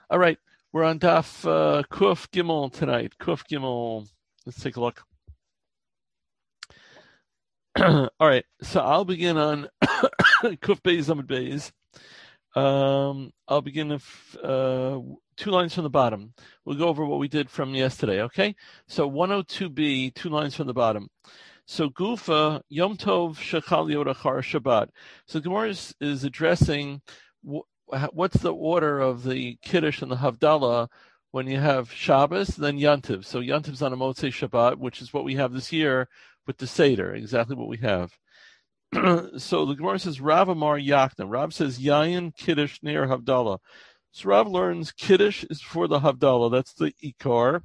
All right, we're on Daf Kuf Gimel tonight. Kuf Gimel. Let's take a look. All right, so I'll begin on Kuf Beis Amud Beis. I'll begin with 2 lines from the bottom. We'll go over what we did from yesterday, okay? So 102b, 2 lines from the bottom. So Gufa, Yom Tov Shechal Yod Achar Shabbat. So Gemara is addressing what's the order of the Kiddush and the Havdalah when you have Shabbos, then Yantiv. So Yantiv's on a Motzei Shabbat, which is what we have this year with the Seder, exactly what we have. So the Gemara says, Rav Amar Yakna. Rav says, Yayin Kiddush Ner Havdalah. So Rav learns Kiddush is for the Havdalah. That's the Ikar.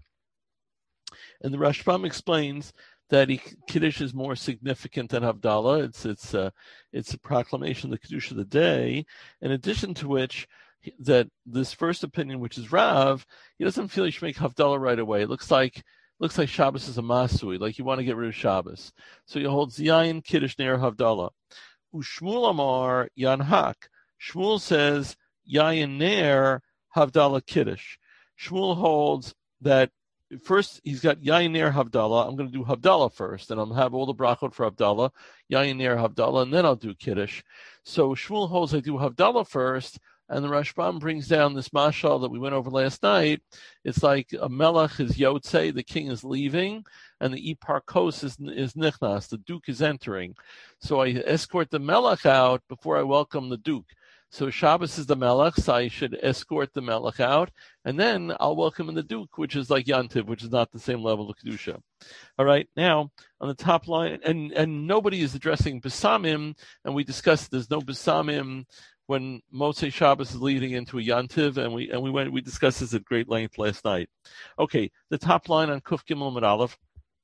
And the Rashbam explains that Kiddush is more significant than Havdalah. It's a proclamation of the Kiddush of the day. In addition to which, that this first opinion, which is Rav, he doesn't feel you should make Havdalah right away. It looks like Shabbos is a masui, like you want to get rid of Shabbos. So he holds Yayin Kiddush Ner Havdalah. Ushmuel Amar Yanhak. Shmuel says Yayin Ner Havdalah Kiddush. Shmuel holds that first he's got Yayin Ner Havdalah. I'm going to do Havdalah first, and I'll have all the brachot for Havdalah, Yayin Ner Havdalah, and then I'll do Kiddush. So Shmuel holds I do Havdalah first, and the Rashbam brings down this mashal that we went over last night. It's like a melech is yotzei, the king is leaving, and the iparkos is nichnas, the duke is entering. So I escort the melech out before I welcome the duke. So Shabbos is the melech, so I should escort the melech out, and then I'll welcome in the duke, which is like Yantiv, which is not the same level of Kedusha. All right, now on the top line, and nobody is addressing Besamim, and we discussed there's no Besamim when Motzei Shabbos is leading into a Yantiv, and we discussed this at great length last night. Okay, the top line on Kuf Gimel Amud Aleph.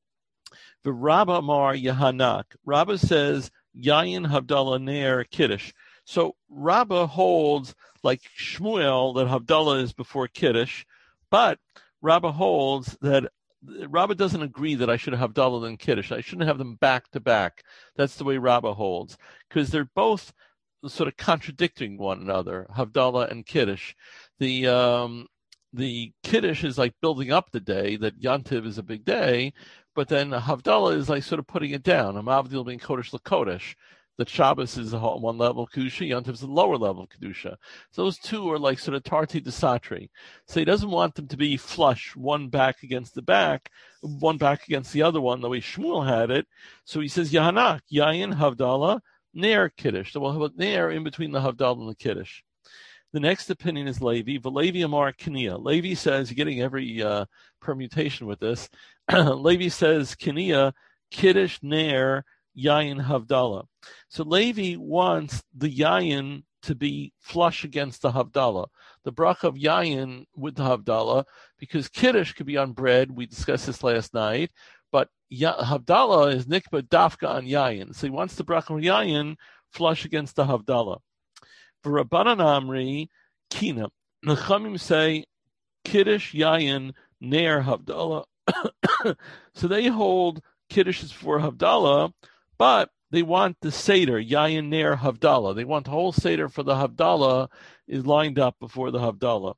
The Rabba Amar Yahanak. Rabba says Yayin Havdalah Ner Kiddush. So Rabba holds like Shmuel that Havdalah is before Kiddush, but Rabba holds that Rabba doesn't agree that I should have Havdalah than Kiddush. I shouldn't have them back to back. That's the way Rabba holds, because they're both sort of contradicting one another, Havdalah and Kiddush. The Kiddush is like building up the day, that Yantiv is a big day, but then Havdalah is like sort of putting it down. Amavdil being Kodesh LaKodesh. That Shabbos is one level of Kedusha, Yantiv is a lower level of Kedusha. So those two are like sort of Tarti Desatri. So he doesn't want them to be flush, one back against the back, one back against the other one, the way Shmuel had it. So he says, Yahanak, Yayin Havdalah, Ner Kiddush. So we'll have a Ner in between the Havdalah and the Kiddush. The next opinion is Levi. V'Levi Amar Kiniya. Levi says, you're getting every permutation with this. Levi says, Kiniya, Kiddush, Ner, Yayin, Havdalah. So Levi wants the Yayin to be flush against the Havdalah. The bracha of Yayin with the Havdalah, because Kiddush could be on bread. We discussed this last night. But Havdalah is nikba dafka on Yayin. So he wants the bracha of Yayin flush against the Havdalah. For Rabbanan Amri, Kina. Nechamim say, Kiddush, Yayin, Ner, Havdalah. So they hold Kiddush is for Havdalah, but they want the Seder, Yayin, Ner, Havdalah. They want the whole Seder for the Havdalah is lined up before the Havdalah.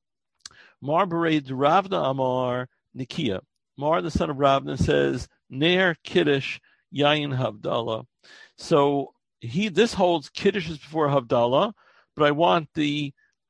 Mar Bered Ravna Amar Nikia. Mar, the son of Ravna, says, Ner, Kiddush, Yayin, Havdalah. So this holds Kiddush is before Havdalah, but I want the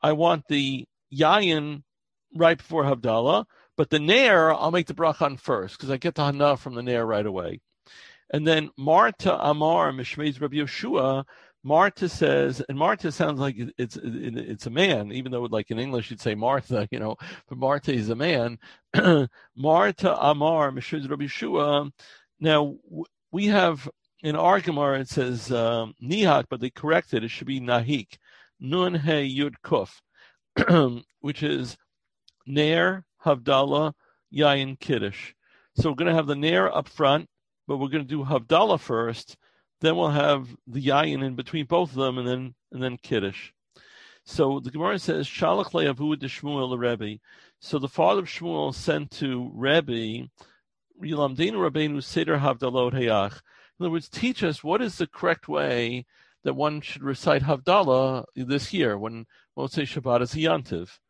Yayin right before Havdalah, but the Ner, I'll make the bracha on first, because I get the Hana from the Ner right away. And then Marta Amar Mishmeiz Rabbi Yeshua, Marta says, and Marta sounds like it's a man, even though like in English you'd say Martha, but Marta is a man. Marta Amar Mishmeiz Rabbi Yeshua. Now we have in our Gemara it says Nihat, but they corrected it should be Nahik, Nun He Yud Kuf, which is Ner, Havdalah, Yayin, Kiddush. So we're going to have the Ner up front, but we're going to do Havdalah first. Then we'll have the Yayin in between both of them, and then Kiddush. So the Gemara says, Shalach le'avu de Shmuel the Rebbe. So the father of Shmuel sent to Rebbe, Yilamdeinu Rabbeinu Seder Havdalot Hayach. In other words, teach us what is the correct way that one should recite Havdalah this year when Motzei Shabbat is a Yantiv.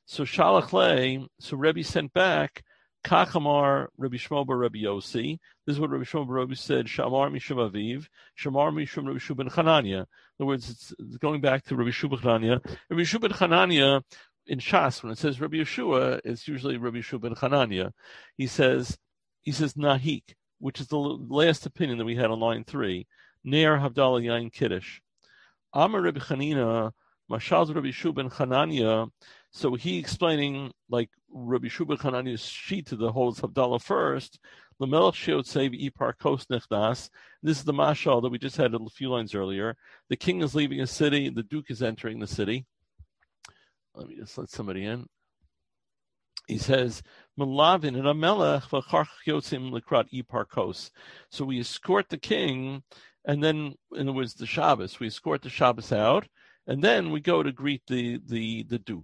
So Shalach Le, so Rebbe sent back Kachamar Rabbi Shmuel bar Rabbi Yossi. This is what Rabbi Shmuel bar Rabbi said. Shamar mishum Aviv, Shamar mishum Rabbi Shua ben Chananya. In other words, it's going back to Rabbi Shua ben Chananya. Rabbi Shua ben Chananya in Shas, when it says Rabbi Yeshua, it's usually Rabbi Shua ben Chananya. He says Nahik, which is the last opinion that we had on line 3. Ner Havdalah Yain Kiddush. Amar Rabbi Chanina, Mashal Rabbi Shua ben Chananya. So he explaining like Rabbi Shua ben Chananya's sheet to the holds Havdalah first. L'melech sheyotzei v'ipar kos nechnas. This is the mashal that we just had a few lines earlier. The king is leaving a city. The duke is entering the city. Let me just let somebody in. He says, "Melavin and amelech v'charch yotzim lekrat ipar kos." So we escort the king, and then, in other words, the Shabbos. We escort the Shabbos out. And then we go to greet the Duke.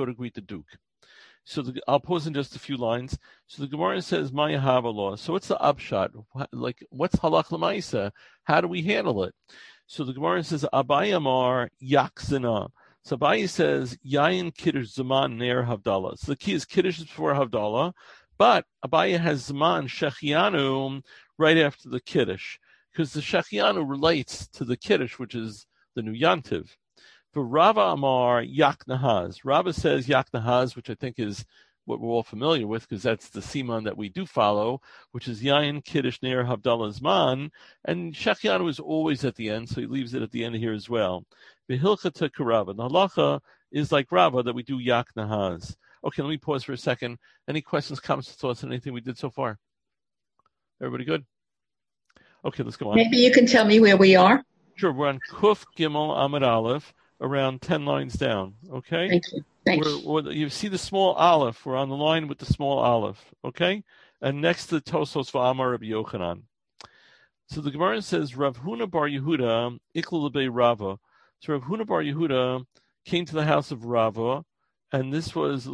So I'll pause in just a few lines. So the Gemara says, Maya Havala. So what's the upshot? Like, what's halach l'maisa? How do we handle it? So the Gemara says, Abaye Amar Yakzina. So Abaye says, Yayin Kiddush Zaman Ner Havdalah. So the key is Kiddush is before Havdalah, but Abaye has Zaman Shechianu right after the Kiddush, because the Shechianu relates to the Kiddush, which is the new Yantiv. For Rava Amar Yak Nahaz. Rava says Yak Nahaz, which I think is what we're all familiar with, because that's the Siman that we do follow, which is Yayin Kiddush Ner Havdalah Zman, and Shechianu is always at the end, so he leaves it at the end here as well. Behilcha to Karava. The halacha is like Rava that we do Yak Nahaz. Okay, let me pause for a second. Any questions, comments, thoughts on anything we did so far? Everybody good? Okay, let's go on. Maybe you can tell me where we are. Sure, we're on Kuf Gimel Amud Aleph, around 10 lines down, okay? Thank you. Thanks. You see the small aleph. We're on the line with the small aleph, okay? And next to Tosos v'Amar Rabbi Yochanan. So the Gemara says, Rav Huna bar Yehuda, Ikla lebei Rava. So Rav Huna bar Yehuda came to the house of Rava, and this is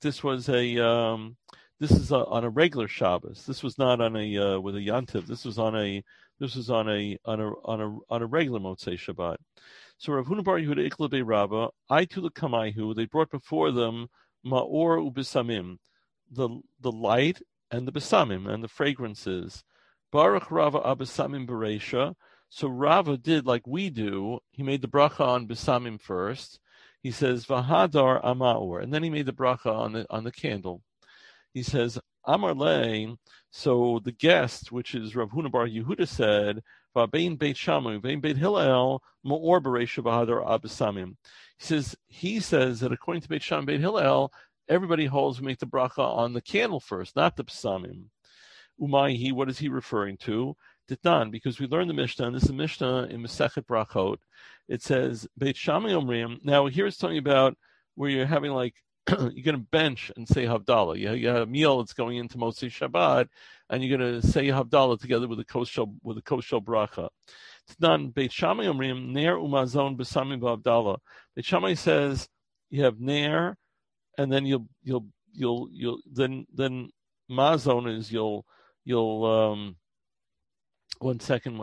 on a regular Shabbos. This was not on a with a Yantiv. This was on a regular Motzei Shabbat. So Rav Huna bar Yehuda Ikla bei Rava, Aitu l'kamayhu. They brought before them ma'or u'besamim, the light and the besamim and the fragrances. Baruch Rava abesamim bereisha. So Rava did like we do. He made the bracha on besamim first. He says v'hadar amaor, and then he made the bracha on the candle. He says Amar le. So the guest, which is Rav Huna bar Yehuda, said, "Va'bein Beit Shammai, vein Beit Hillel, ma'or bereisha v'hadar abesamim." He says that according to Beit Shammai and Beit Hillel, everybody holds we make the bracha on the candle first, not the besamim. Umayhi, what is he referring to? Titnan, because we learned the Mishnah, and this is the Mishnah in Masechet Brachot. It says Beit Shammai Omrim. Now here it's talking about where you're having like you're going to bench and say Havdalah. You have a meal that's going into Motzei Shabbat, and you're going to say Havdalah together with a kosher bracha. It's done. Beit Shammai Omrim Ner Umazon Besamim Havdalah. Beit Shammai says you have Ner, and then you'll then Mazon is you'll one second.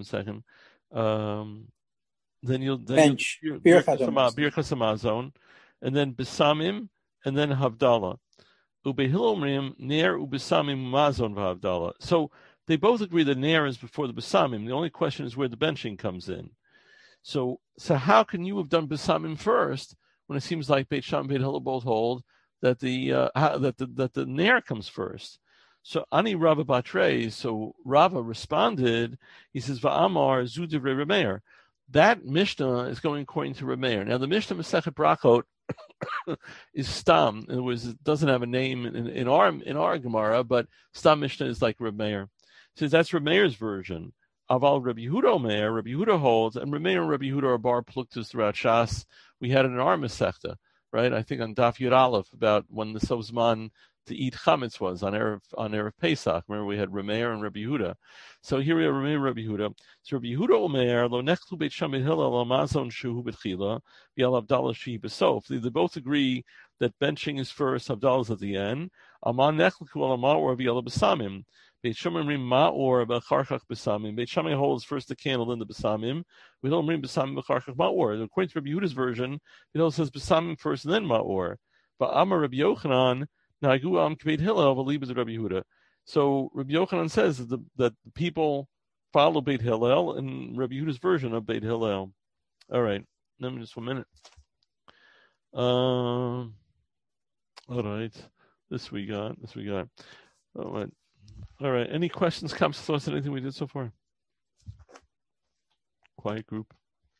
Then you'll bench Birchas Hamazon. And then Besamim, and then Havdalah. Ubehilomrim, Ner Ubesamim Mazon v'Havdalah. So they both agree that Ner is before the Besamim. The only question is where the benching comes in. So how can you have done Besamim first when it seems like Beit Shammai and Beit Hillel both hold that the Ner comes first? So Ani Rava Batre. So Rava responded. He says Va'amar Zu Divrei Rameir. That Mishnah is going according to Rameir. Now the Mishnah Masechet Brachot is Stam. In other words, it doesn't have a name in our Gemara, but Stam Mishnah is like Rameir. Says that's Rameir's version. Aval Rabbi Yehuda Omer, Rabbi Yehuda holds, and Rameir and Rabbi Yehuda are bar pluktus throughout Shas. We had it in our Masechta, right? I think on Daf Yud Aleph about when the Sovzman to eat chametz was on Erev Pesach. Remember we had Rameir and Rabbi Yehuda. So here we have Rameir and Rabbi Yehuda. So Rabbi Yehuda Omer lo nechlu Beit Shammai Hillel lo mazon shuhu b'tchila v'yal Havdalah shehi b'sof. They both agree that benching is first, Havdalah is at the end. Aman nechlu al ma'or v'yal b'samim. Beit Shammai rim ma'or b'charchach b'samim. Beit Shammai holds first the candle, then the b'samim. We don't rim b'samim b'charchach ma'or. According to Rabbi Yehuda's version, it all says b'samim first and then ma'or. But Amar Rabbi Yochanan, Nagu Am Kbeit Hillel, V'libas Rabbi Yehuda. So Rabbi Yochanan says that the people follow Beit Hillel and Rabbi Yehuda's version of Beit Hillel. All right, let me just 1 minute. All right, this we got. All right. Any questions, comments, thoughts on anything we did so far? Quiet group.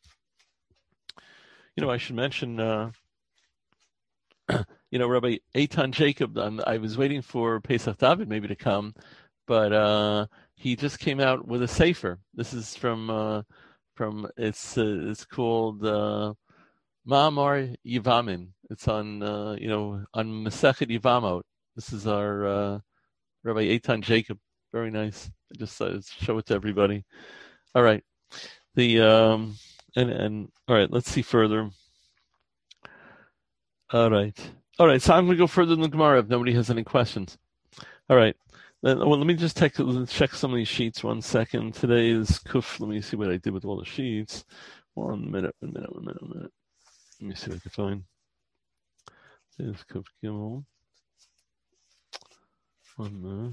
I should mention, Rabbi Eitan Jacob. I was waiting for Pesach David maybe to come, but he just came out with a sefer. This is from it's called Ma'amar Yivamin. It's on on Masechet Yivamot. This is our Rabbi Eitan Jacob. Very nice. I just show it to everybody. All right. All right. Let's see further. All right. So I'm going to go further in the Gemara if nobody has any questions. All right. Let me just check some of these sheets 1 second. Today is Kuf. Let me see what I did with all the sheets. 1 minute. Let me see what I can find. This is Kuf Gimel. 1 minute.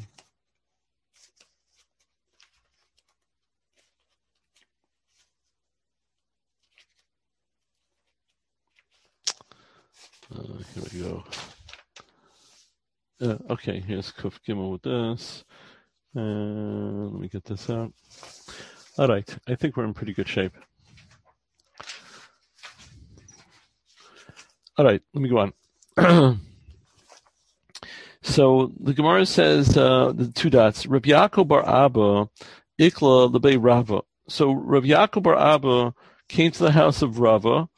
Here we go. Okay, here's Kuf Gimel with this. Let me get this out. All right, I think we're in pretty good shape. All right, let me go on. So the Gemara says the 2 dots. Rabbi Yaakov bar Abba, Ikla lebei Rava. So Rabbi Yaakov bar Abba came to the house of Rava.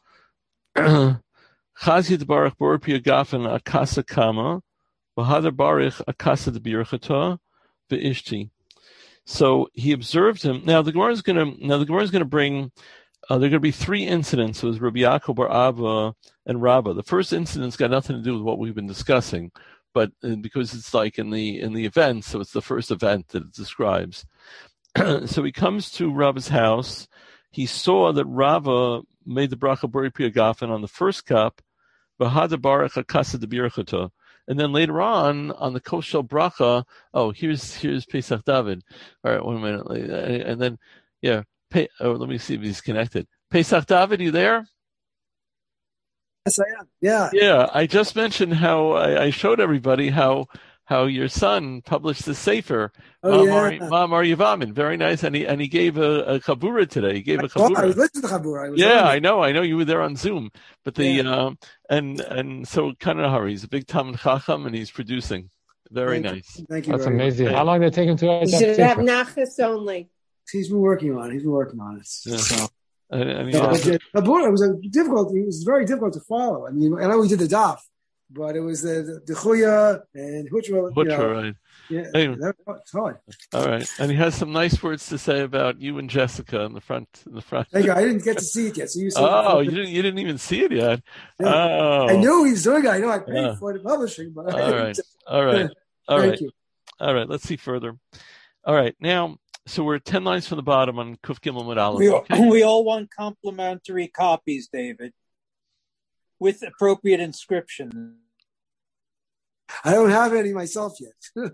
Chazit Baruch Borpi Agafen Akasa Kama, Bahadar Baruch Akasa de Birchata, Ve'ishti. So he observed him. Now the Gemara is going to bring. There are going to be 3 incidents with Rabbi Yaakov bar Abba and Rava. The first incident's got nothing to do with what we've been discussing, but because it's like in the event, so it's the first event that it describes. So he comes to Rava's house. He saw that Rava made the bracha Bori Pri Agafen on the first cup, Bahada Baruch Akasa de Birchata. And then later on the Koshel bracha, here's Pesach David. All right, 1 minute. And then, let me see if he's connected. Pesach David, you there? Yes, I am. Yeah. Yeah, I just mentioned how I showed everybody how your son published the sefer, Ma'amar Yivamin. Very nice, and he gave a chabura today. He gave a chabura. I was listening to chabura. I know. You were there on Zoom, but and so Kanahari, he's a big Talmid Chacham, and he's producing. Very nice. Thank you. That's amazing. Much. How long did it take him to write that? You should have nachas only. He's been working on it. Yeah. So. Chabura was difficult. It was very difficult to follow. I mean, I know we did the daf, but it was the Chuya and Hutra. Right? Yeah, anyway. That's hard. All right, and he has some nice words to say about you and Jessica in the front. Thank you. I didn't get to see it yet, so you saw. You didn't even see it yet. Yeah. Oh, I knew he's doing it. I know I paid for the publishing, but all right. Thank you. All right, let's see further. All right, now. So we're 10 lines from the bottom on Kuf Gimel Mud Aleph. We all want complimentary copies, David, with appropriate inscription. I don't have any myself yet.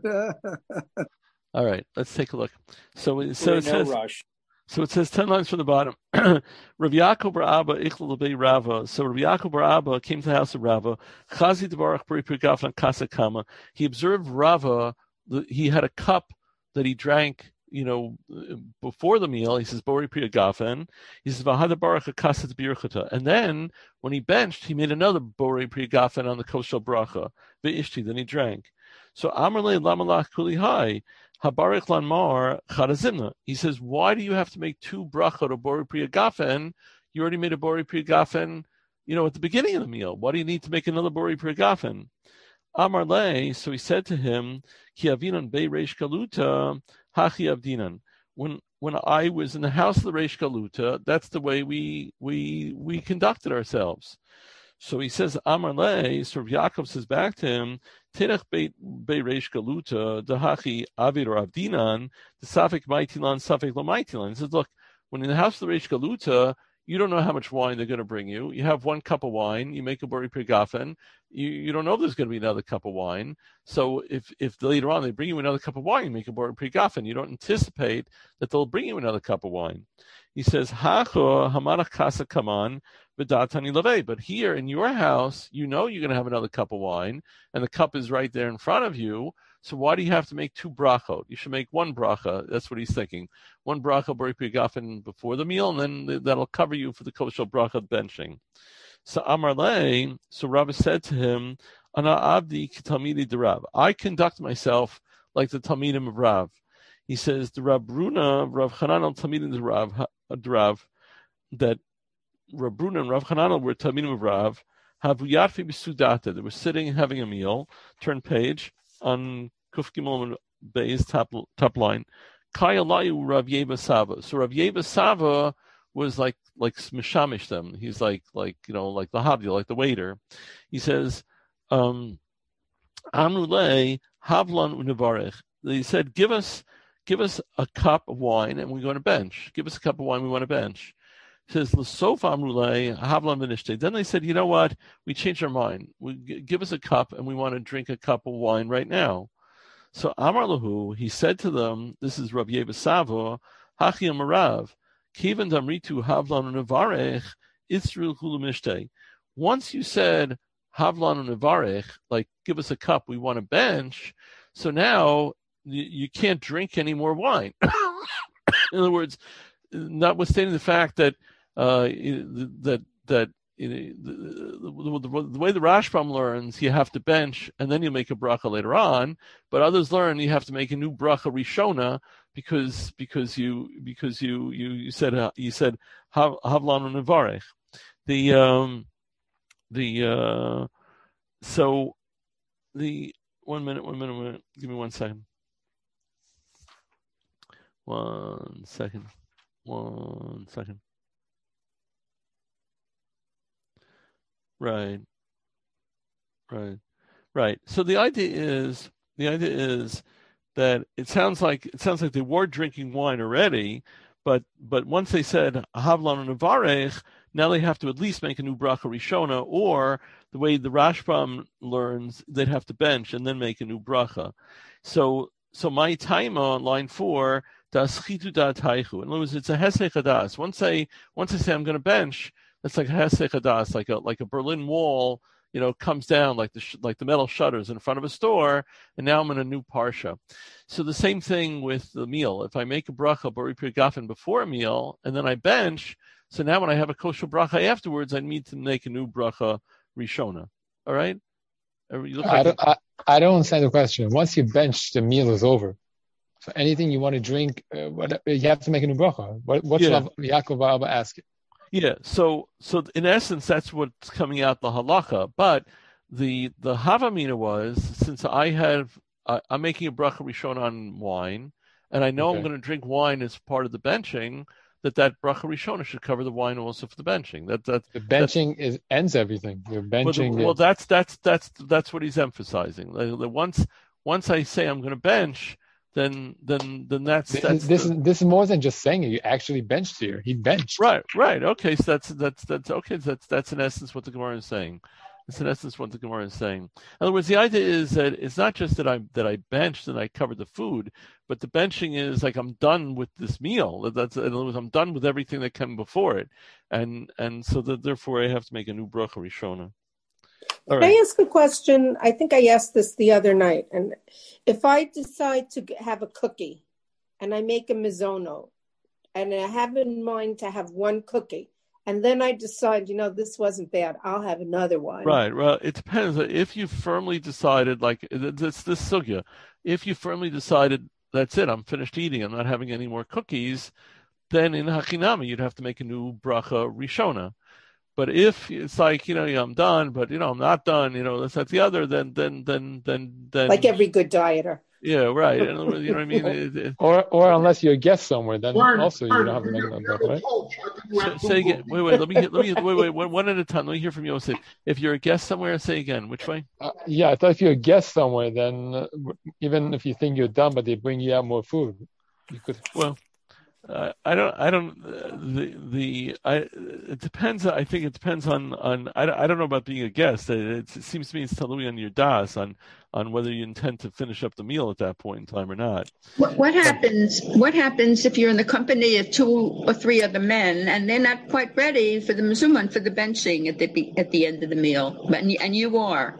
All right, let's take a look. So it says 10 lines from the bottom. Rabbi Yaakov bar Abba Ikla lebei Rava. So Rabbi Yaakov bar Abba came to the house of Rava. Chazi Baruch Bori Pri Agafen Kasa Kama. He observed Rava. He had a cup that he drank. Before the meal, he says, Bori Pri Agafen. He says, Vahada Baruch Akasa de Birchata. And then, when he benched, he made another Bori Pri Agafen on the Koshel bracha. Ve'ishti, then he drank. So, Amarle Lamalach Kuli Hai, Habarich Lanmar Chadazimna. He says, why do you have to make 2 bracha to Bori Pri Agafen? You already made a Bori Pri Agafen, at the beginning of the meal. Why do you need to make another Bori Pri Agafen? Amarle, so he said to him, Ki avinan be reish galuta, hachi avdinan. When I was in the house of the reish galuta, that's the way we conducted ourselves. So he says, Amarle, so Yaakov says back to him, Terech be reish galuta, dahachi avir or avdinan, the safek maitilan, safek lo maitilan. He says, look, when in the house of the reish galuta, You don't know how much wine they're going to bring you. You have 1 cup of wine. You make a bori pirgafen. You don't know if there's going to be another cup of wine. So if later on they bring you another cup of wine, you make a bori pirgafen. You don't anticipate that they'll bring you another cup of wine. He says, "Hacho hamarach kasa kaman v'datani levei." But here in your house, you know you're going to have another cup of wine, and the cup is right there in front of you. So why do you have to make 2 brachot? You should make 1 bracha. That's what he's thinking. 1 bracha bori pirgafen before the meal, and then that'll cover you for the kosher bracha benching. So Amar Lei, so Rabbi said to him, "Ana abdi k'talmidi de Rav." I conduct myself like the talmidim of Rav. He says the Rav Bruna, Rav Chananel talmidim de Rav, that Rav Bruna and Rav Chananel were talmidim of Rav. Havu yatfi b'sudata. They were sitting having a meal. Turn page on Kuf Gimel Beis top line. Kayalayu Rav Yeva Sava. So Rav Yeva Sava was like mishamish them. He's like the havdi, like the waiter. He says, Amrulei Havlan Unevarech. He said, give us a cup of wine and we're going to bench. Give us a cup of wine, we want to bench. He says, L'sof Amrulei Havlan V'nishtei. Then they said, you know what? We changed our mind. Give us a cup and we want to drink a cup of wine right now. So Amar Lahu, he said to them, this is Rav Yeva Savo, Hachi Amarav, Kivan Damritu Havlan Unevarech, Isrul Hulumishtei. Once you said Havlan Unevarech, like give us a cup, we want a bench, so now you can't drink any more wine. In other words, notwithstanding the fact that the way the Rashbam learns, you have to bench and then you make a bracha later on. But others learn you have to make a new bracha rishona because you said havlan unevarech. So the 1 minute. Give me 1 second. 1 second. 1 second. Right. So the idea is that it sounds like they were drinking wine already, but once they said Havlan and Nevarech, now they have to at least make a new bracha rishona, or the way the Rashbam learns, they'd have to bench and then make a new bracha. So my taima on line 4, das chitu da taichu. In other words, it's a hesech hadas. Once I say I'm going to bench, it's like a hesech hadas, like a Berlin Wall, comes down like the metal shutters in front of a store, and now I'm in a new parsha. So the same thing with the meal. If I make a bracha bori pirgafen before a meal and then I bench, so now when I have a kosher bracha afterwards, I need to make a new bracha rishona. All right? I don't understand the question. Once you bench, the meal is over. So anything you want to drink, you have to make a new bracha. What's Yaakov Abba asking? Yeah, so in essence, that's what's coming out the halacha. But the havamina was, since I'm making a bracha rishon on wine, and I know I'm going to drink wine as part of the benching, that bracha rishona should cover the wine also for the benching. The benching ends everything. You're benching. That's what he's emphasizing. Once I say I'm going to bench, then this is more than just saying it. You actually benched here. He benched. Right. Okay, so that's okay. That's in essence what the Gemara is saying. In other words, the idea is that it's not just that I benched and I covered the food, but the benching is like I'm done with this meal. In other words, I'm done with everything that came before it, and so therefore I have to make a new bracha rishona. Can I ask a question? I think I asked this the other night. And if I decide to have a cookie and I make a mizono and I have in mind to have one cookie, and then I decide, this wasn't bad, I'll have another one. Right. Well, it depends. If you firmly decided, like this sugya, if you firmly decided, that's it, I'm finished eating, I'm not having any more cookies, then in Hachinami, you'd have to make a new bracha rishona. But if it's like, I'm done, but, I'm not done, this, that, the other, then. Like every good dieter. Yeah, right. You know what I mean? Or unless you're a guest somewhere, then also you don't have to make another bracha, right? Say again. Wait. Let me one at a time. Let me hear from Yosef. If you're a guest somewhere, say again. Which way? I thought if you're a guest somewhere, then even if you think you're done, but they bring you out more food, you could. Well, It depends. I think it depends on. I don't know about being a guest. It seems to me it's totally on your das on whether you intend to finish up the meal at that point in time or not. What happens? What happens if you're in the company of 2 or 3 other men and they're not quite ready for the mezuman, for the benching at the end of the meal, and you are?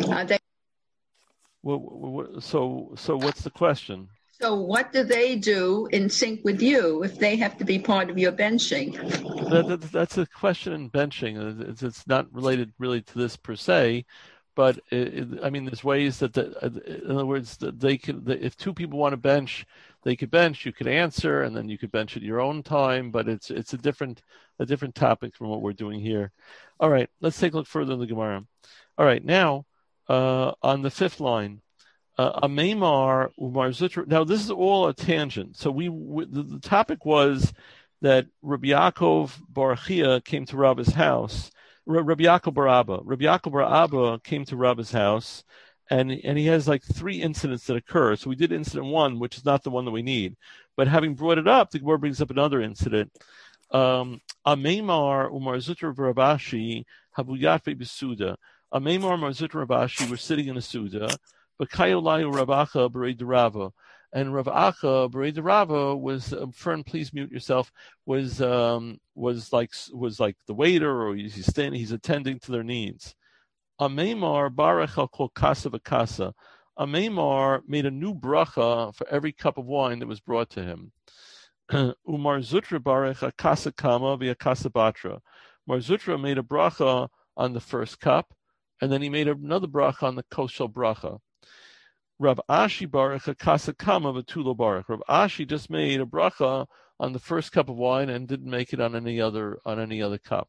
So what's the question? So what do they do in sync with you if they have to be part of your benching? That's a question in benching. It's not related really to this per se, but I mean, there's ways that, in other words, that they could, if 2 people want to bench, they could bench. You could answer, and then you could bench at your own time. But it's a different topic from what we're doing here. All right, let's take a look further in the Gemara. All right, now on the 5th line. Amemar Umar Zutra. Now this is all a tangent. So the topic was that Rabbi Yaakov bar Chia came to Rabba's house. Rabbi Yaakov bar Abba. Rabbi Yaakov bar Abba came to Rabba's house, and he has like 3 incidents that occur. So we did incident 1, which is not the one that we need. But having brought it up, the Gemara brings up another incident. Amemar Umar Zutra Rabashi Habuyat Besuda. Amemar Umar Zutra Rabashi were sitting in a Suda. But Kayolayu Rabacha Berei Derava, and Rabacha Berei Derava was Fern, please mute yourself. Was like the waiter, or he's attending to their needs. Amemar Barach al Kol Kasa v'Kasa. Amemar made a new bracha for every cup of wine that was brought to him. Umar Zutra Barach a Kasa Kama via Kasa Batra. Mar Zutra made a bracha on the first cup, and then he made another bracha on the Koshel bracha. Rav Ashi Baruch a Kasa Kama V'Tulo Baruch. Rav Ashi just made a bracha on the first cup of wine and didn't make it on any other cup.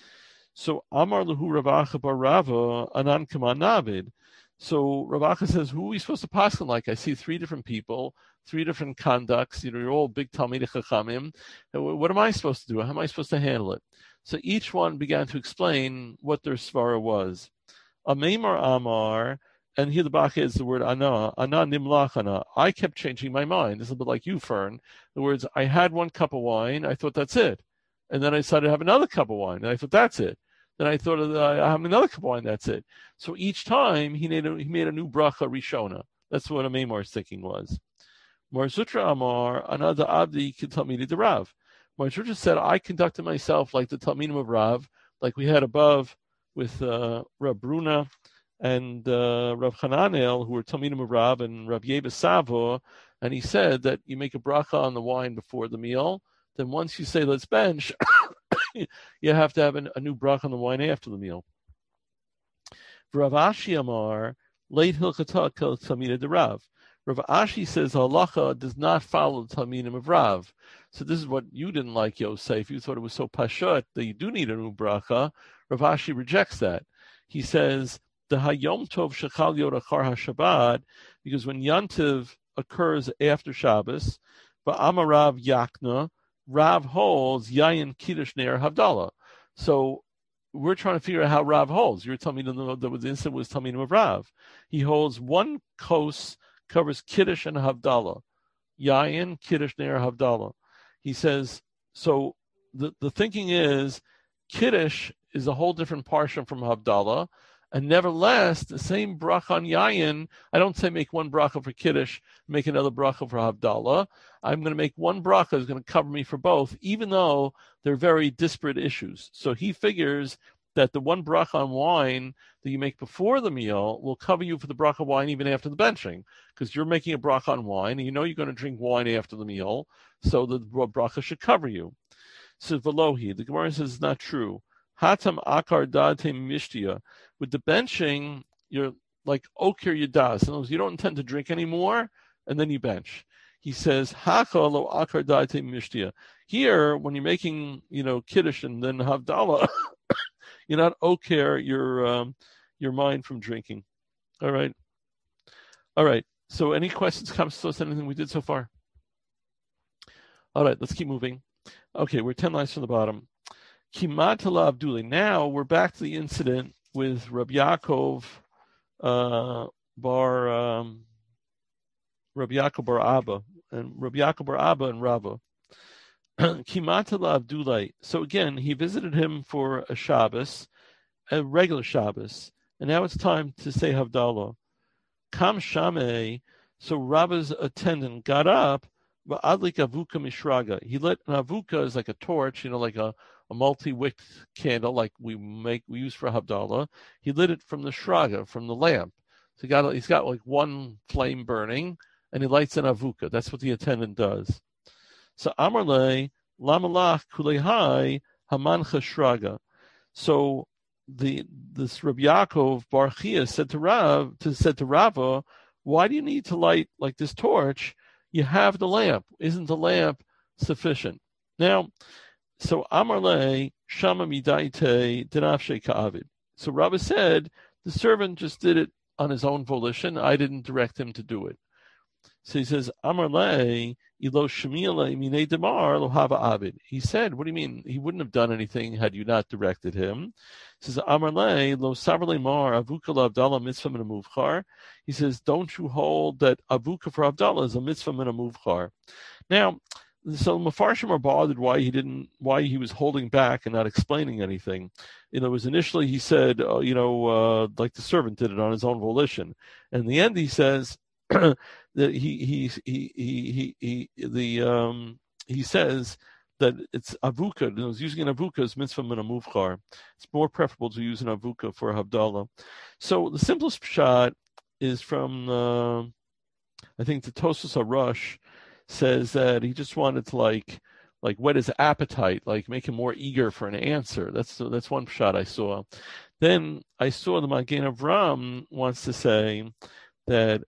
So Amar Lahu Rav Acha Bar Rava Anan Kama Navid. So Rav Acha says, who are we supposed to paskin like? I see 3 different people, 3 different conducts. You're all big Talmidei Chachamim. What am I supposed to do? How am I supposed to handle it? So each one began to explain what their svara was. Amemar Amar. And here the Bach is the word ana nimlachana. I kept changing my mind. This is a bit like you, Fern. In other words, I had 1 cup of wine. I thought that's it. And then I decided to have another cup of wine. And I thought that's it. Then I thought I have another cup of wine. That's it. So each time he made a new bracha rishona. That's what Amemar's thinking was. Mar Zutra Amar another abdi Talmidei de Rav. Mar Zutra said, I conducted myself like the Talmidim of Rav, like we had above with Rav Bruna and Rav Hananel, who were Talmidim of Rav, and Rav Yeva Savo, and he said that you make a bracha on the wine before the meal. Then once you say let's bench, you have to have a new bracha on the wine after the meal. Rav Ashi Amar late hilchata Talmidei de Rav. Rav Ashi says halacha does not follow the Talmidim of Rav. So this is what you didn't like, Yosef. You thought it was so pashut that you do need a new bracha. Rav Ashi rejects that. He says the Hayom Tov Shechal Yod Achar HaShabbat, because when Yantiv occurs after Shabbos, Ba'amar Rav Yakna, Rav holds Yayin Kiddush Ner Havdalah. So we're trying to figure out how Rav holds. You're telling me that the incident was telling of Rav. He holds 1 kos covers Kiddush and Havdalah. Yayin Kiddush Ner Havdalah. He says, so the thinking is Kiddush is a whole different parsha from Havdalah. And nevertheless, the same bracha on Yayin, I don't say make 1 bracha for Kiddush, make another bracha for Havdalah. I'm going to make 1 bracha that's going to cover me for both, even though they're very disparate issues. So he figures that the 1 bracha on wine that you make before the meal will cover you for the bracha wine even after the benching, because you're making a bracha on wine, and you know you're going to drink wine after the meal, so the bracha should cover you. So Velohi, the Gemara says it's not true. Hatam akar datim mishtia. With the benching, you're like okir yadas. In other words, you don't intend to drink anymore, and then you bench. He says hacha lo akar datim mishtia. Here, when you're making, kiddush and then havdalah, you're not okir your mind from drinking. All right. So, any questions, comments, thoughts, anything we did so far? All right, let's keep moving. Okay, we're 10 lines from the bottom. Kimatala Abdullah. Now we're back to the incident with Rabbi Yaakov bar Abba and Rabbi Yaakov bar Abba and Rava. Kimatala Abdullah. So again, he visited him for a Shabbos, a regular Shabbos, and now it's time to say Havdalah. Kam Shameh. So Rabba's attendant got up, Adlik Avuka Mishraga. He lit an avuka as like a torch, like a multi-wick candle, like we use for Havdalah. He lit it from the shraga, from the lamp. So he's got like one flame burning, and he lights an avuka. That's what the attendant does. So Amarle Lamalach Kulehai Hamancha Shraga. So this Rabbi Yaakov Bar Chia said to Rava, why do you need to light like this torch? You have the lamp. Isn't the lamp sufficient? Now, so Amarle Shama Midaite Dinafshe Ka'avid. So Rava said the servant just did it on his own volition. I didn't direct him to do it. So he says, Amarle Ilo Shemiele Mine Demar Lohava Avid. He said, what do you mean? He wouldn't have done anything had you not directed him. He says, Amarle Lo Savarle Mar Avuka Abdallah Mitzvah Min Muvchar. He says, don't you hold that Avuka for Abdallah is a mitzvah min a muvchar? Now, so Mefarshim are bothered why he was holding back and not explaining anything. It was initially he said, like the servant did it on his own volition. And in the end, he says that he says that it's avuka. Using an avuka is mitzvah min a muvchar. It's more preferable to use an avuka for Havdalah. So the simplest pshat is from I think the Tosfos HaRosh says that he just wanted to like whet his appetite, like make him more eager for an answer. That's one shot I saw. Then I saw the Magen Avraham wants to say that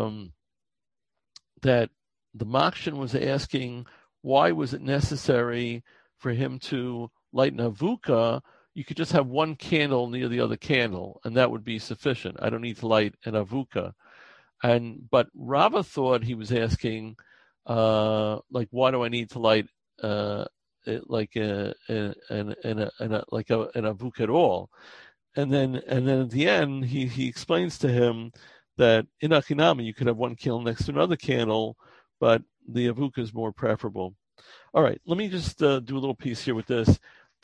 that the Makshin was asking why was it necessary for him to light an avuka. You could just have one candle near the other candle, and that would be sufficient. I don't need to light an avuka. But Rava thought he was asking, why do I need to light an avuka at all? And then at the end he explains to him that in Achinami you could have one candle next to another candle, but the avuka is more preferable. All right, let me just do a little piece here with this.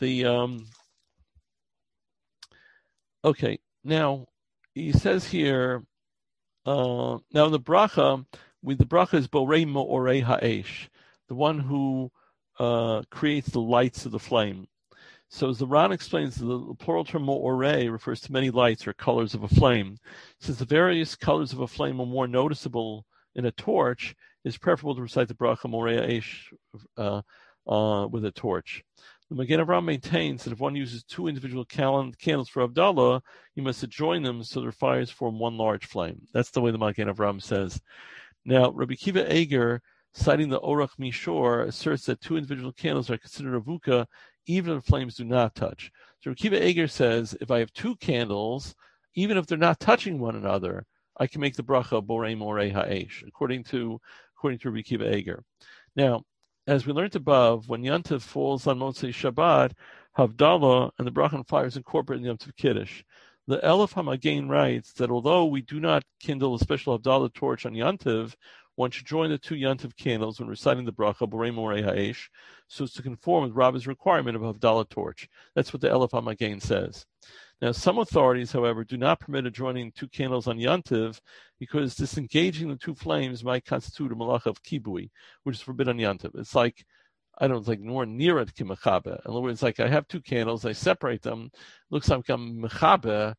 Okay, now he says here, now in the bracha, the bracha is Borei Mo'orei Ha'esh, the one who creates the lights of the flame. So as the Ran explains, the plural term Mo'orei refers to many lights or colors of a flame. Since the various colors of a flame are more noticeable in a torch, it's preferable to recite the bracha Mo'orei Ha'esh with a torch. The Magen Avraham maintains that if one uses two individual candles for Havdalah, you must adjoin them so their fires form one large flame. That's the way the Magen Avraham says. Now, Rabbi Kiva Eger, citing the Orach Mishor, asserts that two individual candles are considered avuka even if flames do not touch. So Rabbi Kiva Eger says, if I have two candles, even if they're not touching one another, I can make the bracha Borei Mo'orei Ha'esh, according to Rabbi Kiva Eger. Now, as we learned above, when Yantiv falls on Motzei Shabbat, Havdalah and the bracha and fire is incorporated in Yantiv Kiddush. The Elif HaMagen writes that although we do not kindle a special Havdalah torch on Yantiv, one should join the two Yantiv candles when reciting the bracha Borei Mo'orei Ha'esh, so as to conform with Rabbi's requirement of Havdalah torch. That's what the Elif HaMagen says. Now, some authorities, however, do not permit adjoining two candles on Yantiv because disengaging the two flames might constitute a malacha of kibui, which is forbidden on Yantiv. It's like, more near it kimechabe. In other words, like I have two candles, I separate them, looks like I'm mechabe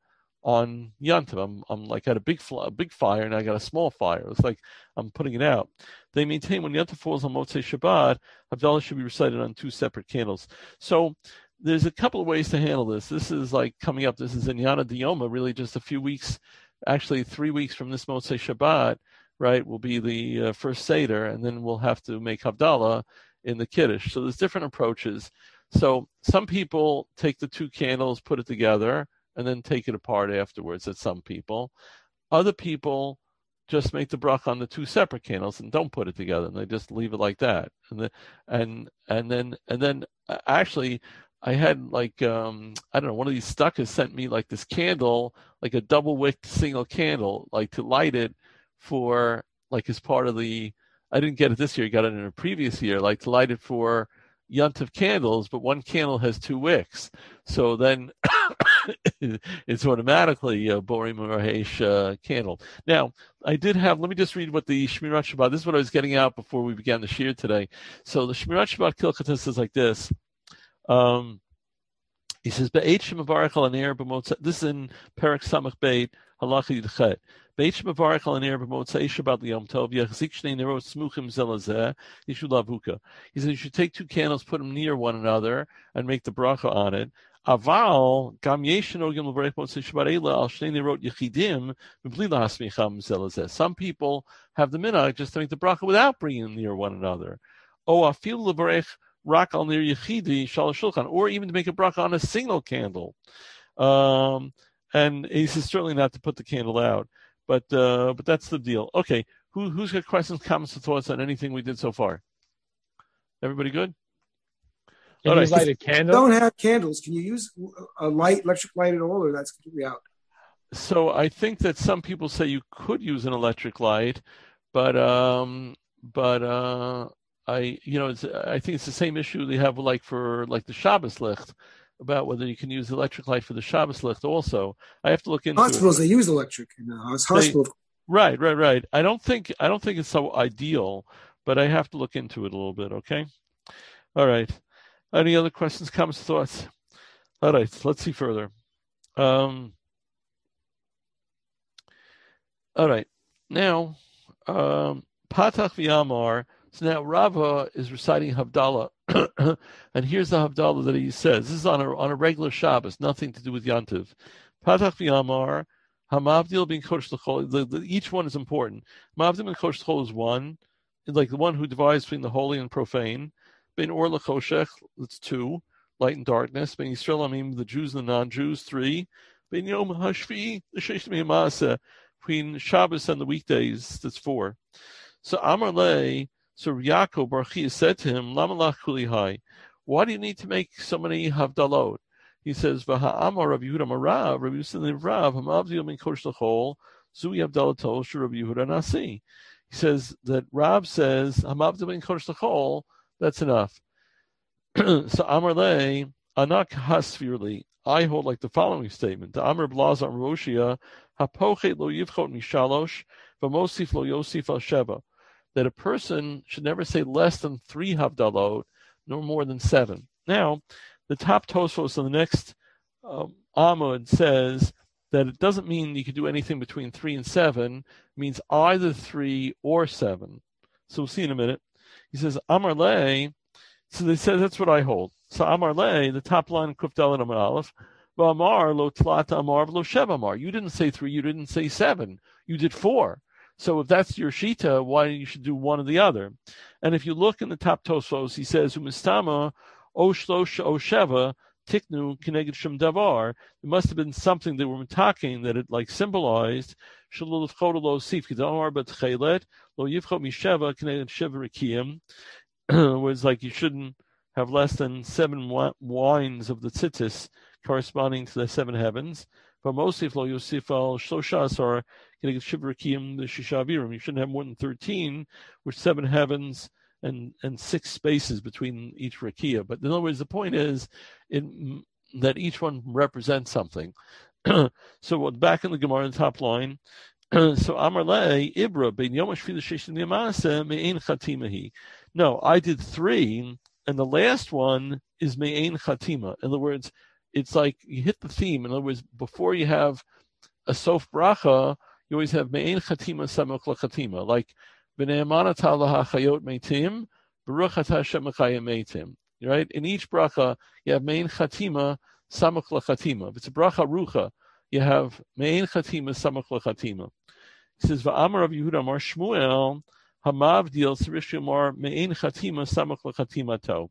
on Yantiv. I'm like at a big fire and I got a small fire. It's like I'm putting it out. They maintain when Yantiv falls on Motzei Shabbat, Havdalah should be recited on two separate candles. So there's a couple of ways to handle this. This is like coming up. This is in Yana Diyoma, really just a few weeks, actually 3 weeks from this Motzei Shabbat, right, will be the first Seder, and then we'll have to make Havdalah in the Kiddush. So there's different approaches. So some people take the two candles, put it together, and then take it apart afterwards. That's some people. Other people just make the bracha on the two separate candles and don't put it together, and they just leave it like that. And then actually, I had one of these stuckers sent me like this candle, like a double wick single candle, like to light it for like as part of the. I didn't get it this year. I got it in a previous year, like to light it for Yontif candles, but one candle has 2 wicks. So then it's automatically a Borim Rahesh candle. Now, let me just read what the Shmirat Shabbat, this is what I was getting out before we began the Shir today. So the Shmirat Shabbat Kilchata says like this. He says, this is in Perek Samach Beit, Halacha Yudchet. He says you should take 2 candles, put them near one another, and make the bracha on it. Some people have the minhag just to make the bracha without bringing them near one another. Or even to make a bracha on a single candle. And he says certainly not to put the candle out. But that's the deal. Okay, who's got questions, comments, or thoughts on anything we did so far? Everybody good? Can you light a candle? Don't have candles. Can you use a electric light at all, or that's completely out? So I think that some people say you could use an electric light, but I think it's the same issue they have for the Shabbos licht, about whether you can use the electric light for the Shabbos licht also. I have to look into hospitals. They use electric in hospitals. Right. I don't think it's so ideal, but I have to look into it a little bit. Okay. All right. Any other questions, comments, thoughts? All right. Let's see further. All right. Now, Patach v'Yamar. So now Rava is reciting Havdalah, and here's the Havdalah that he says. This is on a regular Shabbos, nothing to do with Yantiv. Patach v'Yamar, Hamavdil bin Kodesh l'Chol. Each one is important. Hamavdil bin Kodesh l'Chol is one, like the one who divides between the holy and profane. Bin Or l'Choshech, that's 2, light and darkness. Bin Yisrael Amim, the Jews and the non-Jews, 3. Bin Yom Hashvi, the Sheish Mehemasa, between Shabbos and the weekdays, that's 4. So Amar Le. So Yaakov Baruch Hu said to him, Lamalach Kulihai, why do you need to make so many Havdalot? He says, V'ha'amar Rav Yehuda Marav, Rav Yisrael Rav, Hamavdil min Kodesh l'Chol, Zui Havdalato, Rav Yehuda Nasi. He says that Rav says, Hamavdil min Kodesh l'Chol, that's enough. So Amar Le, Anak Hasvirli, I hold like the following statement. The Amar Blazar Roshia, Hapochet lo yivchot mishalosh, v'mosif lo yosif al sheva. That a person should never say less than 3 Havdalot, nor more than 7. Now, the top Tosfos on the next Amud says that it doesn't mean you can do anything between 3 and 7. It means either 3 or 7. So we'll see in a minute. He says, Amar Le, so they said that's what I hold. So Amar Le, the top line, Kuf Dalet Amar Aleph, V'amar lo tlata amar v'lo shev amar. You didn't say 3, you didn't say 7. You did 4. So if that's your shita, why you should do one or the other? And if you look in the top Tosfos, he says, Umistama o shlosh o sheva tiknu keneged shem davar. It must have been something they were talking that it symbolized shalul v'chot lo sif kedamar but chelet lo yivchot misheva keneged sheva rikiyim. Was you shouldn't have less than 7 wines of the tzitzis corresponding to the 7 heavens. But mosif lo yosif al shloshas or the Shishavirim. You shouldn't have more than 13, with 7 heavens and 6 spaces between each rakia. But in other words, the point is that each one represents something. So back in the Gemara, in the top line, so Amar Le, Ibra, Ben Yomash Fila Sheshin Yamasa, Me'ein Chatimahi. No, I did 3, and the last one is Me'ein Chatima. In other words, it's like you hit the theme. In other words, before you have a Sof Bracha, you always have Me'ein Chatima Samach L'Chatima, like V'ne'emanat L'Hachayot Meitim, Baruch Atah Hashem Mechayim Meitim. Right? In each bracha, you have Me'ein Chatima Samach L'Chatima. If it's a bracha rucha, you have Me'ein Chatima Samach L'Chatima. He says, V'amar Rav Yehuda Amar Shmuel, Hamavdil Sirish Yomar Me'ein Chatima Samach L'Chatima To.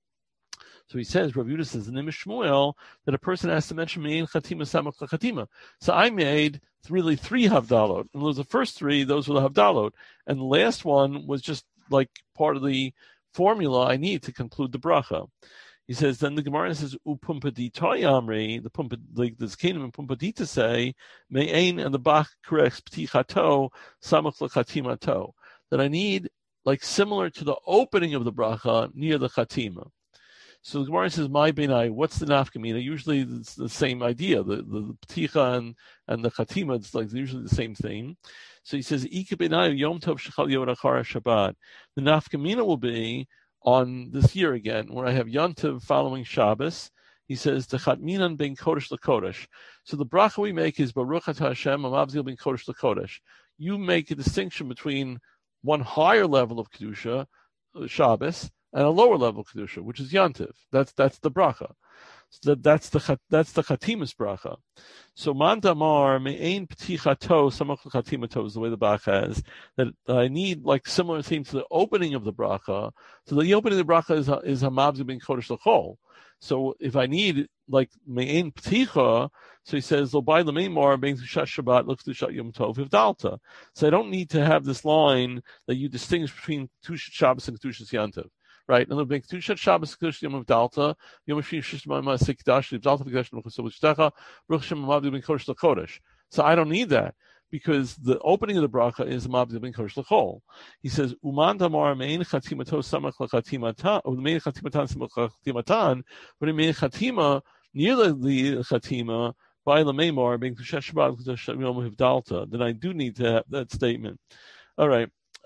So he says, Rav Yehuda says in the Shmuel that a person has to mention Me'ein Chatima Samach L'Chatima. So I made really 3 Havdalot. And those the first 3, those were the Havdalot. And the last one was just part of the formula I need to conclude the bracha. He says, then the Gemara says, Upumpadita Yamri, the Zkanim and Pumpadita say, Me'ein, and the Bach corrects Ptichato, Samach L'Chatimato. That I need, similar to the opening of the bracha, near the Chatima. So the Gemara says, "My benai." What's the nafkamina? Usually it's the same idea. The pticha and the chatima, it's like usually the same thing. So he says, "Ika benai yom tov shechal yom achar Shabbat." The nafkamina will be on this year again, where I have Yom Tov following Shabbos. He says, "The chatminan ben kodesh lekodesh." So the bracha we make is Baruch Atah Hashem Amavzil ben kodesh lekodesh. You make a distinction between one higher level of kedusha, Shabbos, and a lower level kedusha, which is Yantiv. That's the bracha. So that's the chatimas bracha. So mandamar me'ein ptichato samach chatimato is the way the Bach has that I need like similar theme to the opening of the bracha. So the opening of the bracha is hamavzu ben kodesh l'chol. So if I need like me'ein pticha, so he says lo by l'meimar being tushat Shabbat looks tushat Yom Tov ivdalta. So I don't need to have this line that you distinguish between tushat Shabbos and tushat Yantiv. Right, and they'll make Tushat Shabbos Kedush Yom of Dalta, Yom Shvi Shishma Sikdash, Dalta V'Kedesh Mechusov Shtecha, Baruch Shem Mavdi Ben Kodesh LaKodesh. So I don't need that because the opening of the bracha is Mavdi Ben Kodesh LaKol. He says Uman Damar Mein Chatimato Samach LaChatimatan, or Mein Chatimatan Samach LaChatimatan, but in Mein Chatima near the Chatima by the Meimar being Tushat Shabbat Kedush Yom of Dalta. Then I do need to have that statement. All right.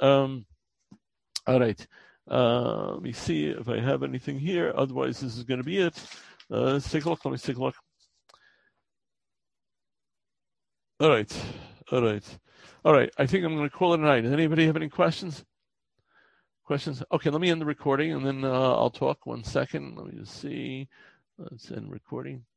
Let me see if I have anything here. Otherwise, this is going to be it. Let's take a look. Let me take a look. All right. I think I'm going to call it a night. Does anybody have any questions? Okay, let me end the recording, and then I'll talk. 1 second. Let me just see. Let's end recording.